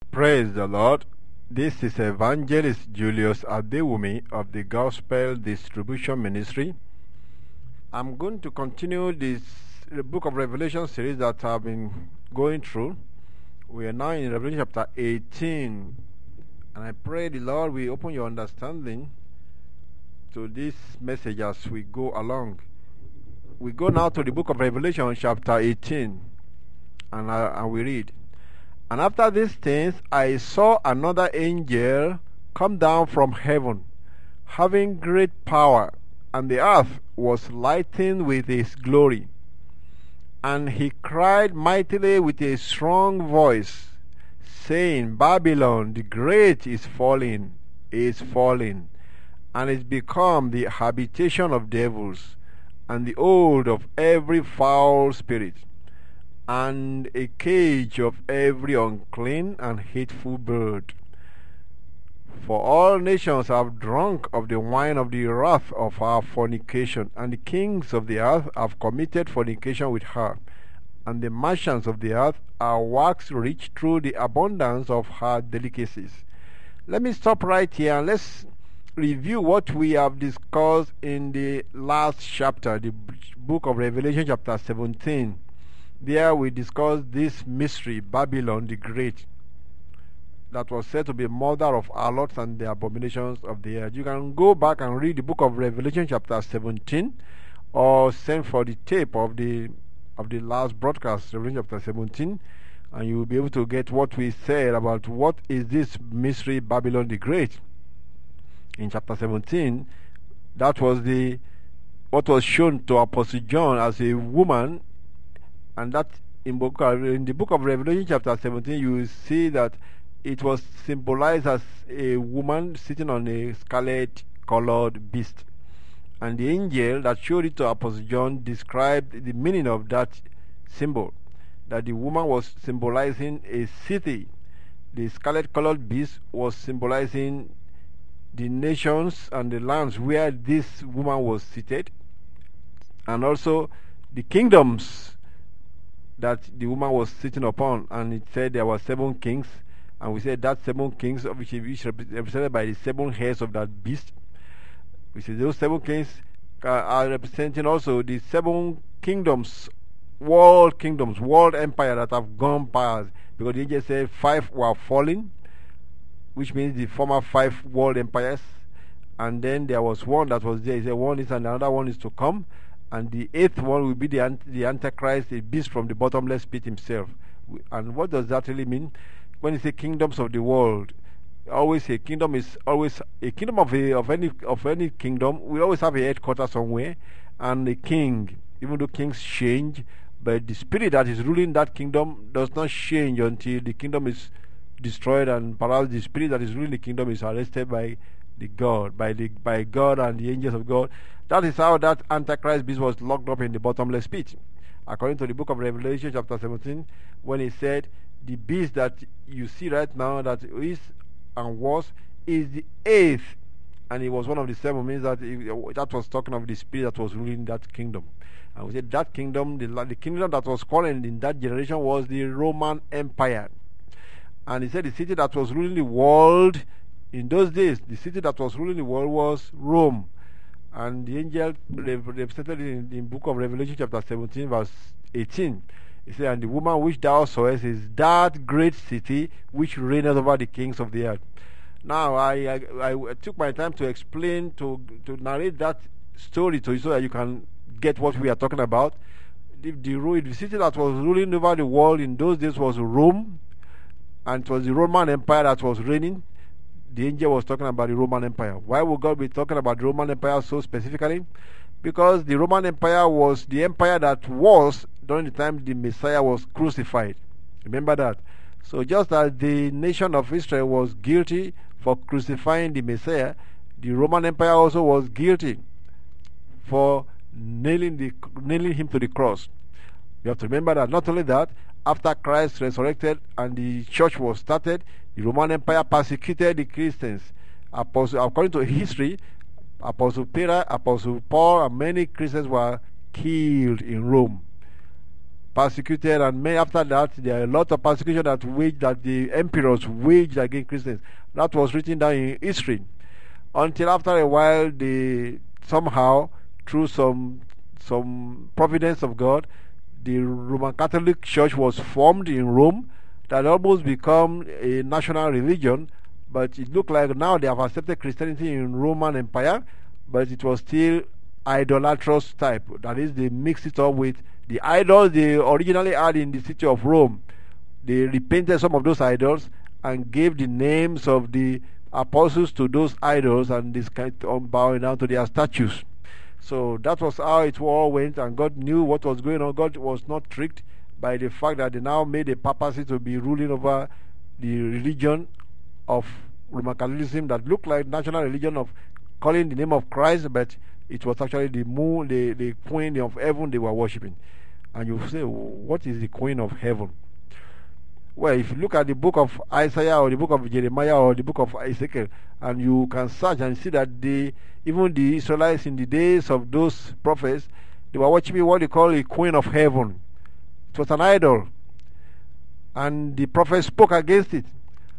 Praise the Lord. This is Evangelist Julius Adewumi of the Gospel Distribution Ministry. I'm going to continue this Book of Revelation series that I've been going through. We are now in Revelation chapter 18, and I pray the Lord will open your understanding to this message as we go along. We go now to the Book of Revelation chapter 18, and we read. And after these things I saw another angel come down from heaven, having great power, and the earth was lightened with his glory. And he cried mightily with a strong voice, saying, Babylon the great is fallen, and is become the habitation of devils, and the hold of every foul spirit, and a cage of every unclean and hateful bird. For all nations have drunk of the wine of the wrath of our fornication, and the kings of the earth have committed fornication with her, and the merchants of the earth are waxed rich through the abundance of her delicacies. Let me stop right here and let's review what we have discussed in the last chapter, the book of Revelation chapter 17. There we discussed this mystery, Babylon the Great, that was said to be mother of harlots and the abominations of the earth. You can go back and read the book of Revelation chapter 17, or send for the tape of the last broadcast, Revelation chapter 17, and you will be able to get what we said about what is this mystery, Babylon the Great. In chapter 17, that was what was shown to Apostle John as a woman. And that in the book of Revelation chapter 17, you will see that it was symbolized as a woman sitting on a scarlet-colored beast. And the angel that showed it to Apostle John described the meaning of that symbol, that the woman was symbolizing a city. The scarlet-colored beast was symbolizing the nations and the lands where this woman was seated, and also the kingdoms that the woman was sitting upon. And it said there were 7 kings, and we said that 7 kings, which represented by the 7 heads of that beast. We said those 7 kings are representing also the 7 kingdoms, world empire that have gone past, because the angel said 5 were fallen, which means the former 5 world empires, and then there was one that was there. He said one is, and another one is to come. And the 8th one will be the Antichrist, a beast from the bottomless pit himself. And what does that really mean? When you say kingdoms of the world, always a kingdom is always a kingdom of any kingdom. We always have a headquarters somewhere, and a king. Even though kings change, but the spirit that is ruling that kingdom does not change until the kingdom is destroyed, and perhaps the spirit that is ruling the kingdom is arrested by God and the angels of God. That is how that Antichrist beast was locked up in the bottomless pit, according to the book of Revelation chapter 17, when he said the beast that you see right now, that is and was, is the 8th, and it was one of the 7. Means that that was talking of the spirit that was ruling that kingdom. And we said that kingdom, the kingdom that was calling in that generation, was the Roman Empire. And he said the city that was ruling the world in those days, the city that was ruling the world was Rome. And the angel represented in the book of Revelation chapter 17 verse 18. He said, and the woman which thou sawest is that great city which reigneth over the kings of the earth. Now I took my time to explain, to narrate that story to you, so that you can get what we are talking about. The city that was ruling over the world in those days was Rome, and it was the Roman Empire that was reigning. The angel was talking about the Roman Empire. Why would God be talking about the Roman Empire so specifically? Because the Roman Empire was the empire that was during the time the Messiah was crucified. Remember that. So just as the nation of Israel was guilty for crucifying the Messiah, the Roman Empire also was guilty for nailing him to the cross. You have to remember that. Not only that, after Christ resurrected and the church was started, the Roman Empire persecuted the Christians. According to history, Apostle Peter, Apostle Paul, and many Christians were killed in Rome. persecuted, and many after that there are a lot of persecution that the emperors waged against Christians. That was written down in history. Until after a while, they somehow, through some providence of God, the Roman Catholic Church was formed in Rome that almost become a national religion, but it looked like now they have accepted Christianity in Roman Empire, but it was still idolatrous type. That is, they mixed it up with the idols they originally had in the city of Rome. They repainted some of those idols and gave the names of the apostles to those idols, and this kind of bowing down to their statues. So that was how it all went, and God knew what was going on. God was not tricked by the fact that they now made a papacy to be ruling over the religion of Roman Catholicism that looked like national religion of calling the name of Christ, but it was actually the moon, the queen of heaven they were worshipping. And you say, what is the queen of heaven? Well, if you look at the book of Isaiah or the book of Jeremiah or the book of Ezekiel, and you can search and see that even the Israelites in the days of those prophets, they were worshiping what they call a queen of heaven. It was an idol, and the prophet spoke against it.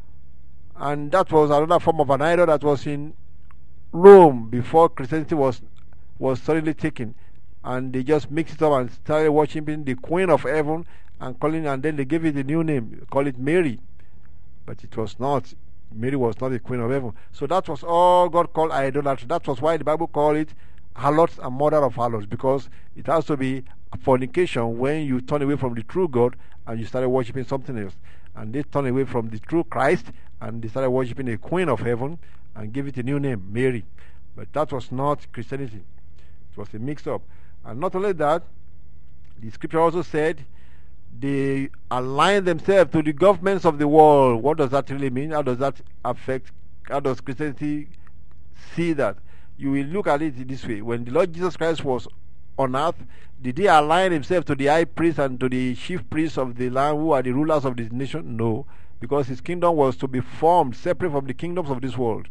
And that was another form of an idol that was in Rome before Christianity was suddenly taken, and they just mixed it up and started worshiping the queen of heaven and calling, and then they gave it a new name, call it Mary, but it was not. Mary was not the queen of heaven. So that was all God called idolatry. That was why the Bible called it harlots and mother of harlots, because it has to be fornication when you turn away from the true God and you started worshiping something else. And they turned away from the true Christ and they started worshiping a queen of heaven and gave it a new name, Mary. But that was not Christianity. It was a mix-up. And not only that, the scripture also said they align themselves to the governments of the world. What does that really mean? How does that affect? How does Christianity see that? You will look at it this way. When the Lord Jesus Christ was on earth, did he align himself to the high priest and to the chief priests of the land who are the rulers of this nation? No, because his kingdom was to be formed separate from the kingdoms of this world.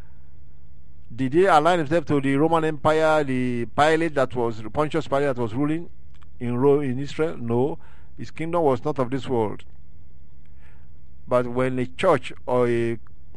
Did he align himself to the Roman Empire, the Pilate that was Pontius Pilate that was ruling in Rome, in Israel? No, his kingdom was not of this world. But when a church or a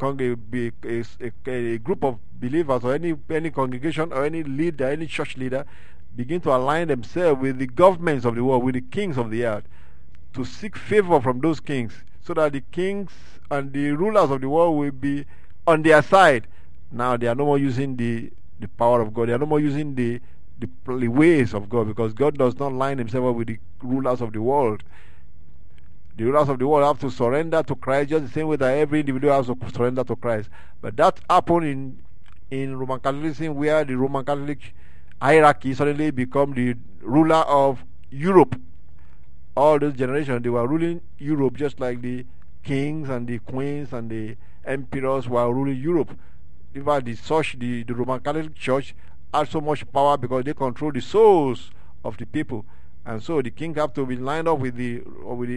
group of believers or any congregation or any leader, any church leader, begin to align themselves with the governments of the world, with the kings of the earth, to seek favor from those kings, so that the kings and the rulers of the world will be on their side. Now they are no more using the power of God. They are no more using the ways of God, because God does not line himself up with the rulers of the world. The rulers of the world have to surrender to Christ just the same way that every individual has to surrender to Christ. But that happened in Roman Catholicism, where the Roman Catholic hierarchy suddenly become the ruler of Europe. All those generations, they were ruling Europe just like the kings and the queens and the emperors were ruling Europe. In fact, the Roman Catholic Church had so much power because they control the souls of the people, and so the king have to be lined up with the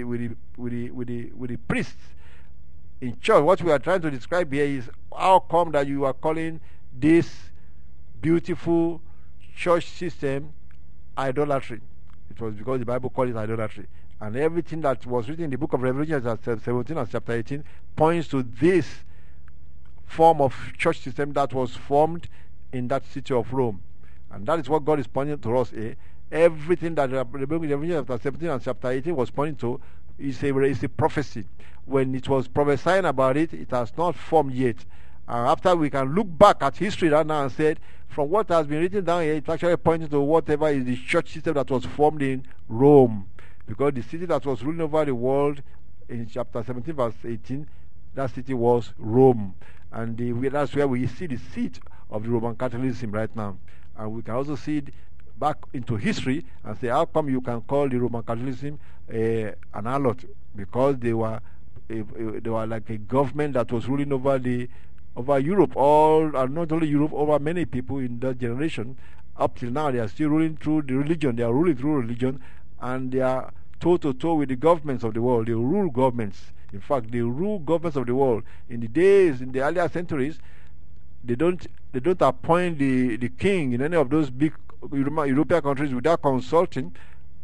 priests in church. What we are trying to describe here is how come that you are calling this beautiful church system idolatry. It was because the Bible called it idolatry, and everything that was written in the book of Revelation chapter 17 and chapter 18 points to this form of church system that was formed in that city of Rome. And that is what God is pointing to us. Everything that Revelation chapter 17 and chapter 18 was pointing to is a prophecy. When it was prophesying about it, it has not formed yet. After we can look back at history right now and said, from what has been written down here, it's actually pointing to whatever is the church system that was formed in Rome. Because the city that was ruling over the world in chapter 17 verse 18, that city was Rome. And that's where we see the seat of the Roman Catholicism right now. And we can also see it back into history and say, how come you can call the Roman Catholicism an harlot? Because they were like a government that was ruling over Europe, and not only Europe, over many people in that generation. Up till now, they are still ruling through the religion. They are ruling through religion, and they are toe to toe with the governments of the world. They rule governments. In fact, they rule governments of the world. In the earlier centuries, they don't appoint the king in any of those big European countries without consulting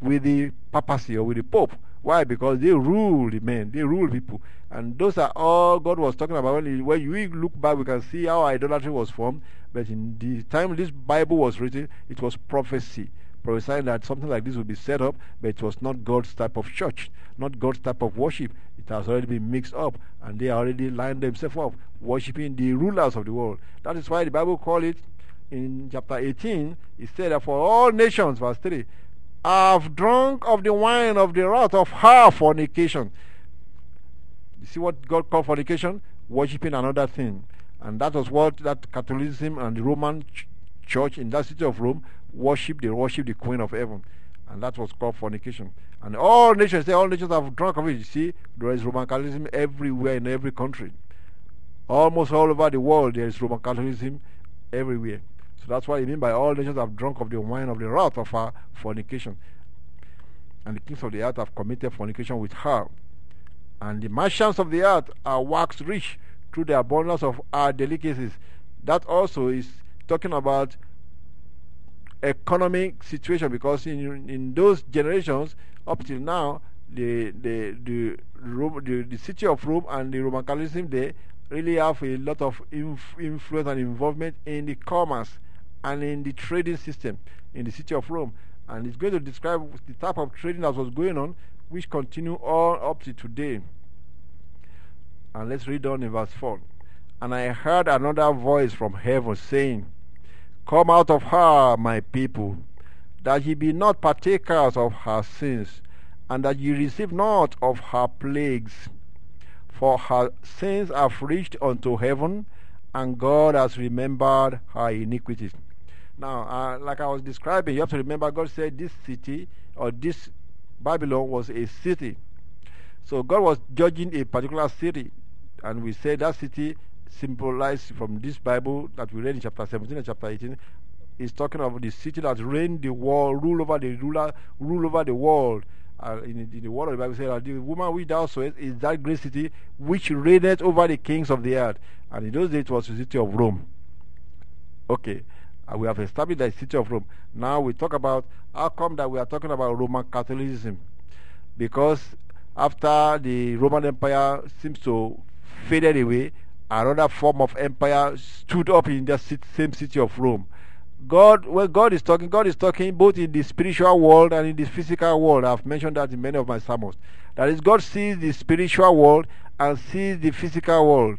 with the papacy or with the Pope. Why? Because they rule the men, they rule people. And those are all God was talking about. When we look back, we can see how idolatry was formed. But in the time this Bible was written, it was prophecy, prophesying that something like this would be set up, but it was not God's type of church, not God's type of worship. It has already been mixed up, and they already lined themselves up, worshiping the rulers of the world. That is why the Bible called it, in chapter 18, it said that for all nations, verse 3, have drunk of the wine of the wrath of her fornication. You see what God called fornication? Worshipping another thing. And that was what that Catholicism and the Roman church in that city of Rome worship. They worship the Queen of Heaven. And that was called fornication. And all nations have drunk of it. You see, there is Roman Catholicism everywhere in every country. Almost all over the world there is Roman Catholicism everywhere. So that's what I mean by all nations have drunk of the wine of the wrath of her fornication. And the kings of the earth have committed fornication with her. And the merchants of the earth are waxed rich through the abundance of our delicacies. That also is talking about economic situation, because in those generations up till now, the city of Rome and the Roman Catholicism, they really have a lot of influence and involvement in the commerce and in the trading system in the city of Rome. And it's going to describe the type of trading that was going on, which continue all up to today. And let's read on in verse 4. And I heard another voice from heaven saying, Come out of her, my people, that ye be not partakers of her sins, and that ye receive not of her plagues. For her sins have reached unto heaven, and God has remembered her iniquities. Now, like I was describing, you have to remember God said this city, or this Babylon, was a city. So God was judging a particular city, and we say that city symbolized from this Bible that we read in chapter 17 and chapter 18 is talking of the city that reigned the world, rule over the world. In the word of the Bible says that the woman which thou sawest is that great city which reigneth over the kings of the earth. And in those days it was the city of Rome. Okay, we have established the city of Rome. Now we talk about how come that we are talking about Roman Catholicism. Because after the Roman Empire seems to faded away, another form of empire stood up in the same city of Rome. When God is talking both in the spiritual world and in the physical world. I've mentioned that in many of my sermons. That is, God sees the spiritual world and sees the physical world.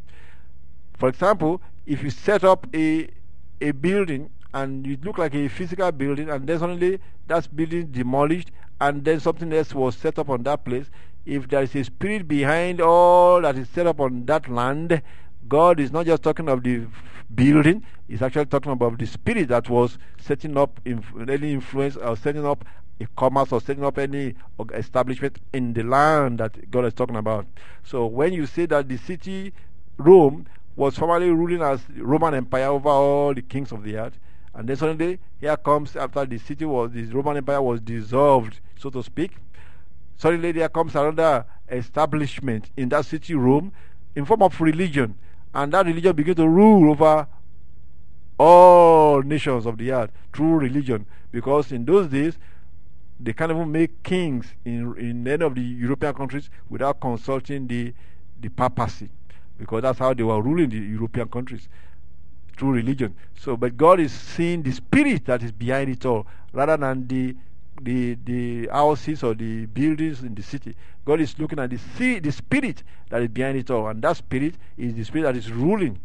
For example, if you set up a building and it looked like a physical building, and then suddenly that building demolished and then something else was set up on that place, if there is a spirit behind all that is set up on that land, God is not just talking of the building, he's actually talking about the spirit that was setting up any influence or setting up a commerce or setting up any establishment in the land that God is talking about. So when you say that the city Rome was formerly ruling as Roman Empire over all the kings of the earth, and then suddenly here comes, after the Roman Empire was dissolved, so to speak, suddenly there comes another establishment in that city Rome in form of religion, and that religion began to rule over all nations of the earth through religion. Because in those days they can't even make kings in any of the European countries without consulting the papacy, because that's how they were ruling the European countries, through religion. So but God is seeing the spirit that is behind it all, rather than the houses or the buildings in the city. God is looking at the spirit that is behind it all, and that spirit is the spirit that is ruling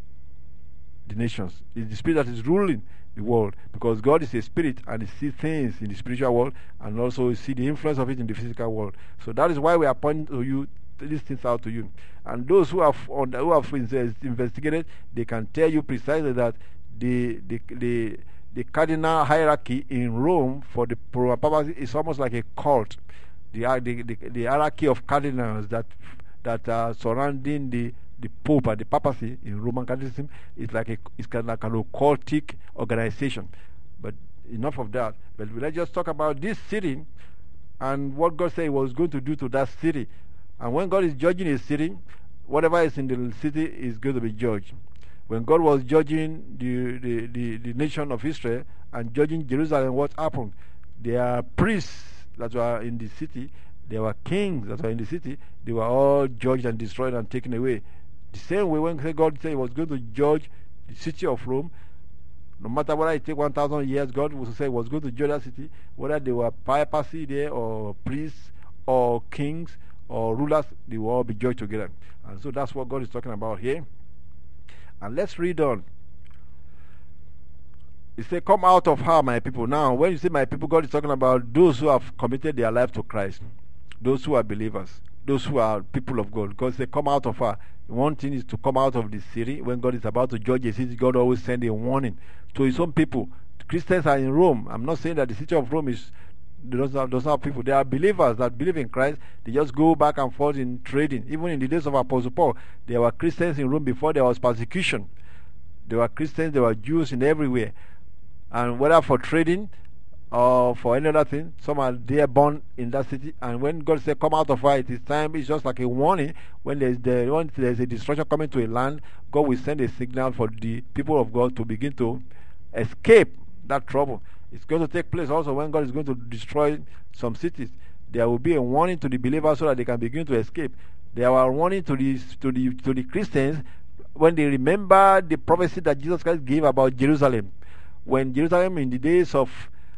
the nations. It's the spirit that is ruling the world, because God is a spirit and he sees things in the spiritual world and also see the influence of it in the physical world. So that is why we are pointing to you these things out to you. And those who have investigated, they can tell you precisely that the cardinal hierarchy in Rome for the Roman papacy is almost like a cult. The hierarchy of cardinals that are surrounding the Pope and the papacy in Roman Catholicism is it's kind of like an occultic organization. But enough of that. But let's just talk about this city and what God said he was going to do to that city. And when God is judging a city, whatever is in the city is going to be judged. When God was judging the nation of Israel and judging Jerusalem, what happened? There are priests that were in the city. There were kings that were in the city. They were all judged and destroyed and taken away. The same way when God said He was going to judge the city of Rome, no matter whether it take 1,000 years, God will say He was going to judge that city, whether they were papacy there or priests or kings or rulers, they will all be judged together. And so that's what God is talking about here. And let's read on. He said, come out of her, my people. Now, when you say my people, God is talking about those who have committed their life to Christ, those who are believers, those who are people of God. God said, come out of her. One thing is to come out of the city. When God is about to judge a city, God always sends a warning to His own people. Christians are in Rome. I'm not saying that the city of Rome is doesn't have people. There are believers that believe in Christ. They just go back and forth in trading. Even in the days of Apostle Paul, there were Christians in Rome before there was persecution. There were Christians, there were Jews in everywhere. And whether for trading or for any other thing, some are there born in that city. And when God said, come out of her, it is time. It's just like a warning. When there's a destruction coming to a land, God will send a signal for the people of God to begin to escape that trouble. It's going to take place also when God is going to destroy some cities. There will be a warning to the believers so that they can begin to escape. There are warning to the Christians when they remember the prophecy that Jesus Christ gave about Jerusalem. When Jerusalem, in the days of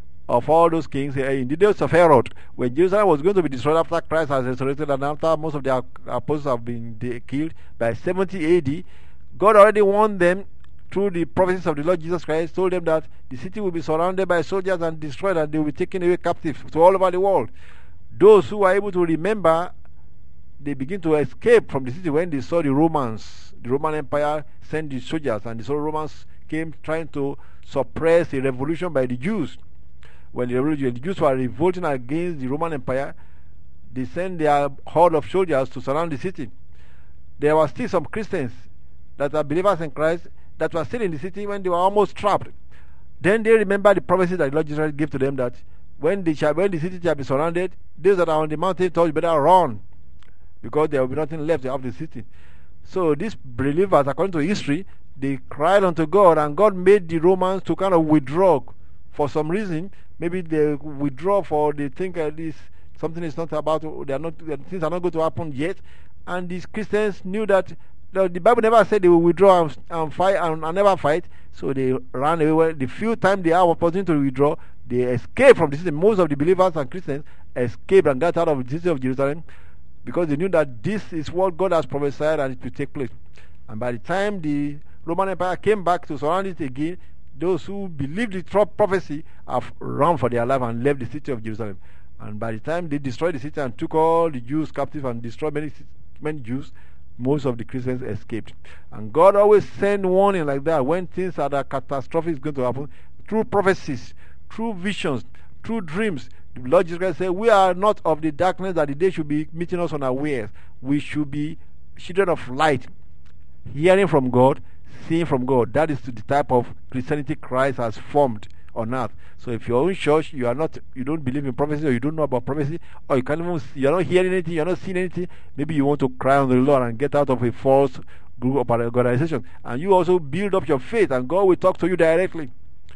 all those kings, in the days of Herod, when Jerusalem was going to be destroyed after Christ has resurrected and after most of the apostles have been killed by 70 AD, God already warned them through the prophecies of the Lord Jesus Christ, told them that the city will be surrounded by soldiers and destroyed, and they will be taken away captive to all over the world. Those who are able to remember, they begin to escape from the city when they saw the Romans. The Roman Empire sent the soldiers, and the Romans came trying to suppress a revolution by the Jews. When the Jews were revolting against the Roman Empire, they sent their horde of soldiers to surround the city. There were still some Christians that are believers in Christ that were still in the city when they were almost trapped. Then they remember the prophecy that the Lord Jesus gave to them that when the city shall be surrounded, those that are on the mountain top better run, because there will be nothing left of the city. So these believers, according to history, they cried unto God, and God made the Romans to kind of withdraw for some reason. Maybe they withdraw for they think this something is not about. Things are not going to happen yet, and these Christians knew that the Bible never said they will withdraw and fight and never fight. So they ran away. The few times they have opportunity to withdraw, they escaped from the city. Most of the believers and Christians escaped and got out of the city of Jerusalem, because they knew that this is what God has prophesied and it will take place. And by the time the Roman Empire came back to surround it again, those who believed the prophecy have run for their life and left the city of Jerusalem. And by the time they destroyed the city and took all the Jews captive and destroyed many Jews, most of the Christians escaped. And God always sends warning like that when things are that catastrophic is going to happen, through prophecies, through visions, through dreams. The Lord Jesus Christ said, we are not of the darkness that the day should be meeting us unawares. We should be children of light, hearing from God, seeing from God. That is the type of Christianity Christ has formed on earth. So if you're in church, you don't believe in prophecy, or you don't know about prophecy, or you're not hearing anything, you're not seeing anything, maybe you want to cry on the Lord and get out of a false group of organization. And you also build up your faith, and God will talk to you directly.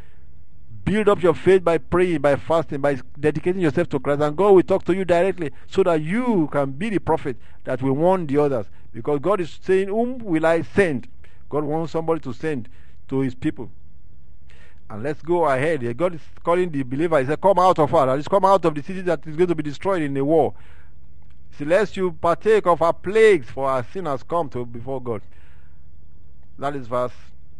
Build up your faith by praying, by fasting, by dedicating yourself to Christ, and God will talk to you directly, so that you can be the prophet that will warn the others. Because God is saying, whom will I send? God wants somebody to send to His people. And let's go ahead. God is calling the believer. He said, come out of her. That is, come out of the city that is going to be destroyed in the war. See, lest you partake of our plagues, for our sin has come to before God. That is verse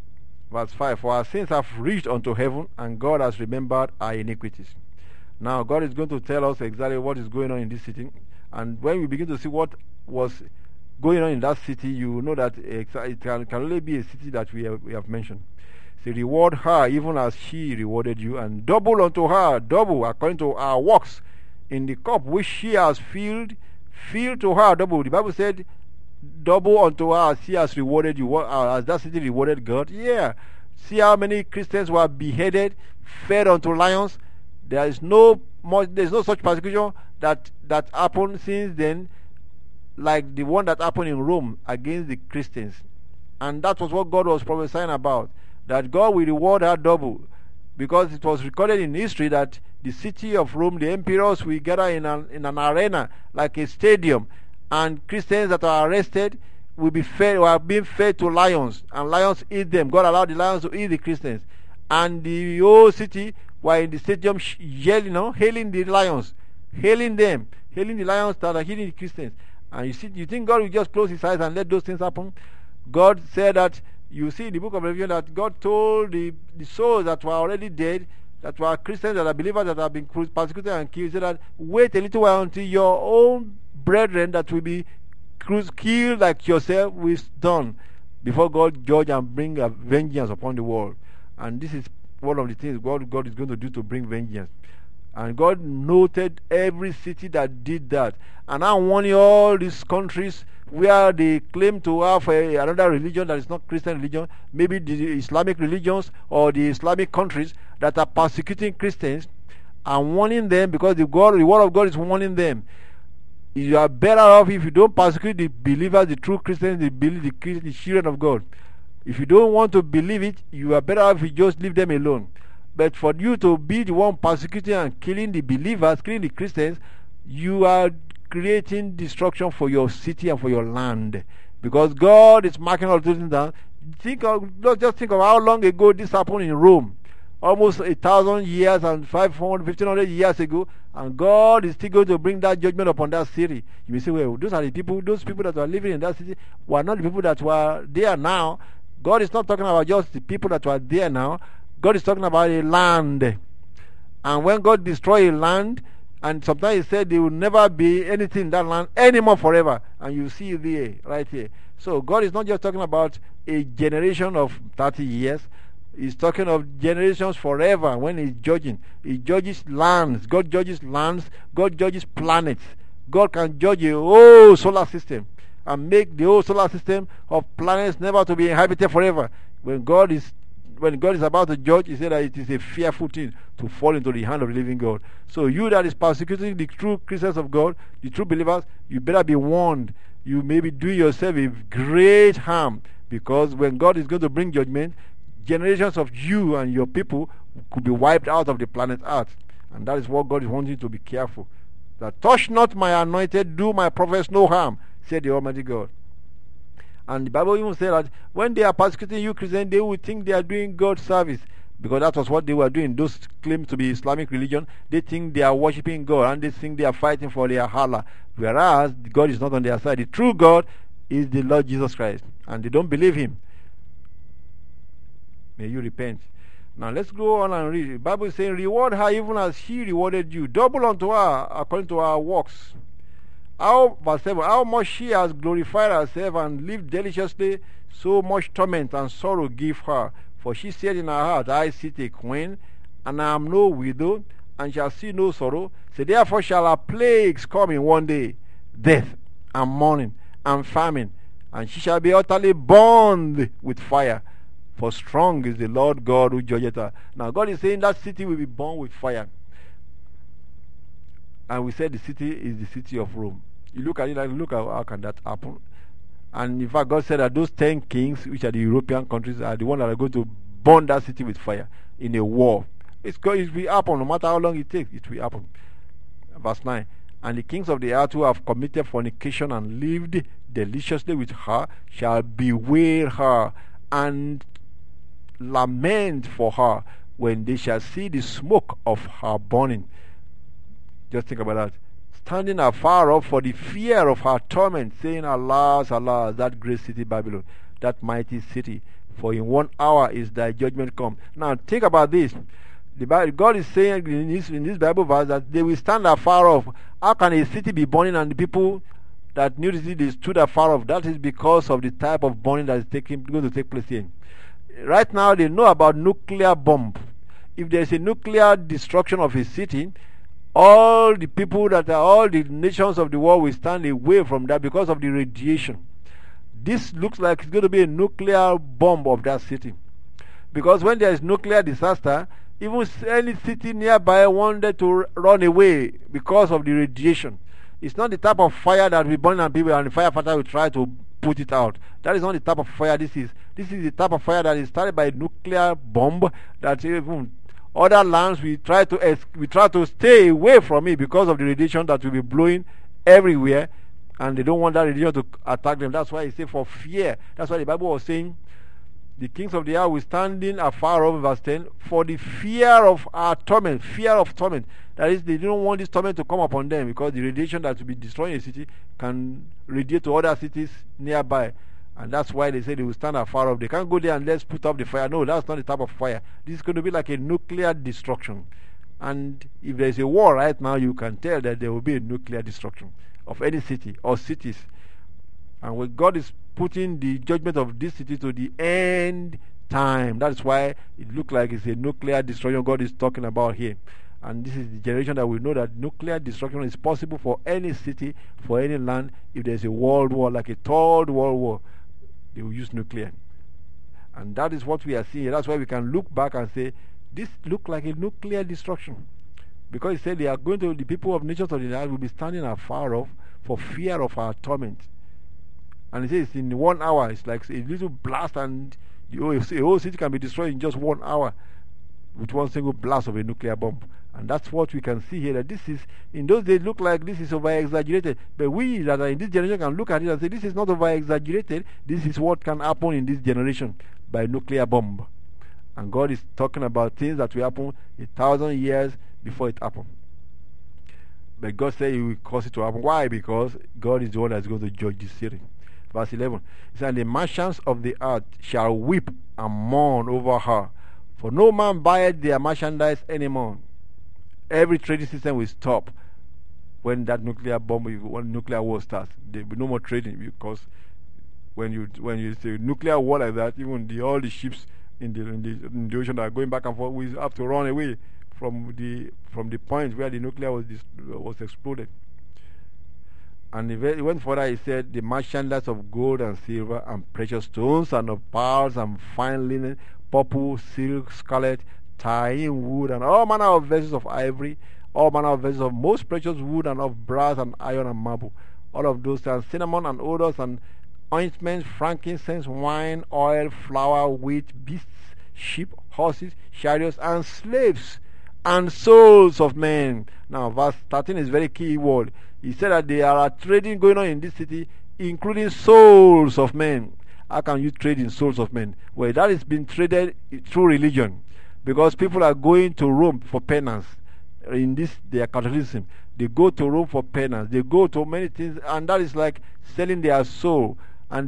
5. For our sins have reached unto heaven, and God has remembered our iniquities. Now God is going to tell us exactly what is going on in this city. And when we begin to see what was going on in that city, you will know that it can only be a city that we have mentioned. So reward her even as she rewarded you, and double unto her, double according to our works, in the cup which she has filled, fill to her double. The Bible said, double unto her as she has rewarded you. Has that city rewarded God? Yeah. See how many Christians were beheaded, fed unto lions. There's no such persecution that happened since then, like the one that happened in Rome against the Christians. And that was what God was prophesying about, that God will reward her double, because it was recorded in history that the city of Rome, the emperors will gather in an arena like a stadium, and Christians that are arrested will be fed, or are being fed to lions, and lions eat them. God allowed the lions to eat the Christians, and the whole city were in the stadium yelling, hailing the lions, hailing them, hailing the lions that are hitting the Christians. And you think God will just close his eyes and let those things happen? God said that, you see in the book of Revelation, that God told the souls that were already dead, that were Christians, that are believers, that have been persecuted and killed, said that wait a little while until your own brethren that will be killed like yourself is done, before God judge and bring a vengeance upon the world. And this is one of the things God is going to do, to bring vengeance. And God noted every city that did that. And I'm warning all these countries where they claim to have another religion that is not Christian religion, maybe the Islamic religions or the Islamic countries that are persecuting Christians, and warning them, because the word of God is warning them. You are better off if you don't persecute the believers, the true Christians, the children of God. If you don't want to believe it, you are better off if you just leave them alone. But for you to be the one persecuting and killing the believers, killing the Christians, you are creating destruction for your city and for your land. Because God is marking all those things down. Just think of how long ago this happened in Rome. Almost 1,000 years and 500, 1,500 years ago. And God is still going to bring that judgment upon that city. You may say, well, those people that were living in that city were not the people that were there now. God is not talking about just the people that were there now. God is talking about a land. And when God destroys a land, and sometimes he said there will never be anything in that land anymore forever. And you see it there, right here. So God is not just talking about a generation of 30 years. He's talking of generations forever when he's judging. He judges lands. God judges lands. God judges planets. God can judge a whole solar system and make the whole solar system of planets never to be inhabited forever. When God is about to judge, he said that it is a fearful thing to fall into the hand of the living God. So you that is persecuting the true Christians of God, the true believers, you better be warned. You may be doing yourself a great harm, because when God is going to bring judgment, generations of you and your people could be wiped out of the planet Earth. And that is what God is wanting you to be careful. That touch not my anointed, do my prophets no harm, said the Almighty God. And the Bible even said that when they are persecuting you Christians, they will think they are doing God's service, because that was what they were doing. Those claim to be Islamic religion, they think they are worshiping God, and they think they are fighting for their Allah, whereas God is not on their side. The true God is the Lord Jesus Christ, and they don't believe him. May you repent. Now let's go on and read. The Bible is saying, reward her even as he rewarded you, double unto her according to her works. Verse 7, how much she has glorified herself and lived deliciously, so much torment and sorrow give her. For she said in her heart, I sit a queen, and I am no widow, and shall see no sorrow. So therefore shall her plagues come in one day, death, and mourning, and famine, and she shall be utterly burned with fire. For strong is the Lord God who judgeth her. Now God is saying that city will be burned with fire. And we said the city is the city of Rome. You look at it and look at how can that happen. And in fact, God said that those 10 kings, which are the European countries, are the ones that are going to burn that city with fire in a war. It will happen, no matter how long it takes, it will happen. Verse 9, and the kings of the earth who have committed fornication and lived deliciously with her shall bewail her and lament for her when they shall see the smoke of her burning. Just think about that. Standing afar off for the fear of her torment, saying, alas, alas, that great city Babylon, that mighty city, for in 1 hour is thy judgment come. Now think about this. God is saying in this Bible verse that they will stand afar off. How can a city be burning and the people that knew the city, they stood afar off? That is because of the type of burning that is going to take place here. Right now they know about nuclear bomb. If there is a nuclear destruction of a city, all the nations of the world will stand away from that because of the radiation. This looks like it's going to be a nuclear bomb of that city. Because when there is nuclear disaster, even any city nearby wanted to run away because of the radiation. It's not the type of fire that will burn and people and the firefighter will try to put it out. That is not the type of fire this is. This is the type of fire that is started by a nuclear bomb that even Other lands we try to stay away from it because of the radiation that will be blowing everywhere, and they don't want that radiation to attack them. That's why he said for fear. That's why the Bible was saying the kings of the earth will standing afar off, verse 10, for the fear of our torment, fear of torment. That is, they don't want this torment to come upon them, because the radiation that will be destroying a city can radiate to other cities nearby. And that's why they say they will stand afar off. They can't go there and let's put up the fire. No, that's not the type of fire. This is going to be like a nuclear destruction. And if there's a war right now, you can tell that there will be a nuclear destruction of any city or cities. And when God is putting the judgment of this city to the end time, that's why it looks like it's a nuclear destruction God is talking about here. And this is the generation that we know that nuclear destruction is possible for any city, for any land. If there's a world war, like a third world war, they will use nuclear. And that is what we are seeing. That's why we can look back and say, this look like a nuclear destruction. Because he said the people of nations of the earth will be standing afar off for fear of our torment. And he says in 1 hour, it's like a little blast, and the whole city can be destroyed in just 1 hour with one single blast of a nuclear bomb. And that's what we can see here, that this is, in those days, look like this is over-exaggerated. But we that are in this generation can look at it and say, this is not over-exaggerated. This is what can happen in this generation by nuclear bomb. And God is talking about things that will happen 1,000 years before it happens. But God said He will cause it to happen. Why? Because God is the one that is going to judge this city. Verse 11. He said, the merchants of the earth shall weep and mourn over her, for no man buyeth their merchandise anymore. Every trading system will stop when that nuclear war starts. There will be no more trading, because when you say nuclear war like that, even all the ships in the ocean that are going back and forth, we have to run away from the point where the nuclear was exploded. And he went further. He said, the merchandise of gold and silver and precious stones and of pearls and fine linen, purple, silk, scarlet, tying wood, and all manner of vessels of ivory, all manner of vessels of most precious wood, and of brass and iron and marble, all of those, and cinnamon and odors and ointments, frankincense, wine, oil, flour, wheat, beasts, sheep, horses, chariots, and slaves, and souls of men. Now, verse 13 is very key word. He said that there are trading going on in this city, including souls of men. How can you trade in souls of men? Well, that is being traded through religion, because people are going to Rome for penance. In this, their Catholicism, they go to Rome for penance. They go to many things, and that is like selling their soul. And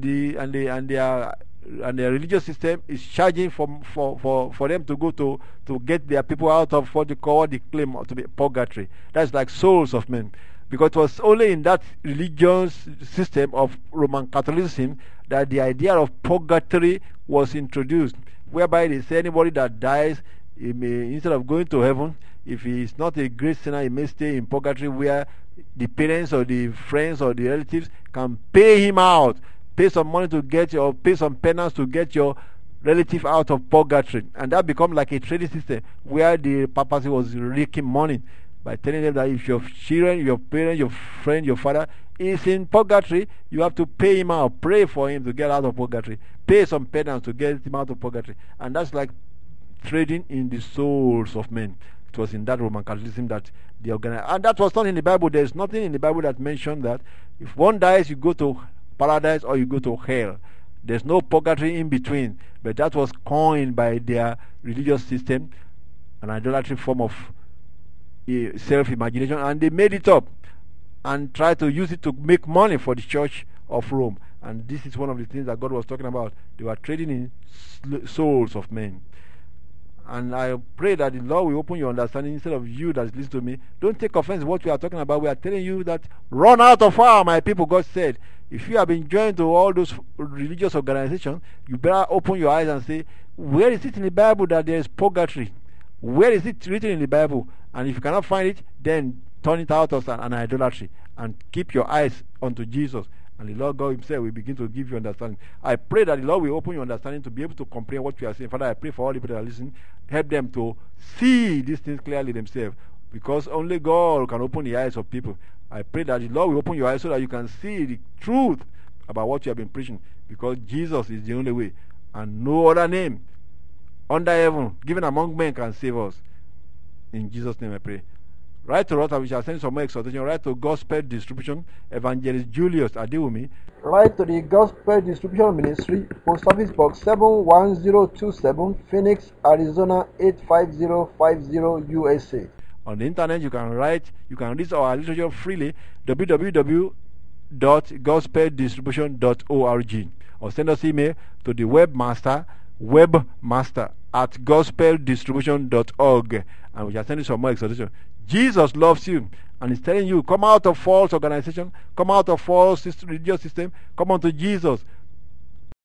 their religious system is charging for them to go to get their people out of what they claim to be purgatory. That's like souls of men. Because it was only in that religious system of Roman Catholicism that the idea of purgatory was introduced, whereby they say anybody that dies, instead of going to heaven, if he is not a great sinner, he may stay in purgatory, where the parents or the friends or the relatives can pay him out, pay some money to get or pay some penance to get your relative out of purgatory. And that become like a trading system, where the papacy was raking money by telling them that if your children, your parents, your friend, your father is in purgatory, you have to pay him out, pray for him to get out of purgatory, pay some penance to get him out of purgatory. And that's like trading in the souls of men. It was in that Roman Catholicism that they organized. And that was not in the Bible. There's nothing in the Bible that mentioned that if one dies, you go to paradise or you go to hell. There's no purgatory in between. But that was coined by their religious system, an idolatry form of self-imagination, and they made it up and tried to use it to make money for the Church of Rome. And this is one of the things that God was talking about. They were trading in souls of men. And I pray that the Lord will open your understanding, instead of you that listen to me. Don't take offense to what we are talking about. We are telling you that run out of fire, my people. God said, if you have been joined to all those religious organizations, you better open your eyes and say, where is it in the Bible that there is purgatory? Where is it written in the Bible? And if you cannot find it, then turn it out as an idolatry and keep your eyes onto Jesus. And the Lord God Himself will begin to give you understanding. I pray that the Lord will open your understanding to be able to comprehend what we are saying. Father, I pray for all the people that are listening. Help them to see these things clearly themselves, because only God can open the eyes of people. I pray that the Lord will open your eyes so that you can see the truth about what you have been preaching, because Jesus is the only way, and no other name under heaven given among men can save us. In Jesus' name I pray. Write to us and we shall send some more exhortation. Write to Gospel Distribution, Evangelist Julius Adewumi. Write to the Gospel Distribution Ministry, Post Office Box 71027, Phoenix, Arizona 85050, USA. On the internet, you can read our literature freely, www.gospeldistribution.org, or send us email to the webmaster at gospeldistribution.org, and we shall send you some more exhortation. Jesus loves you and is telling you, come out of false organization, come out of false religious system, come unto Jesus,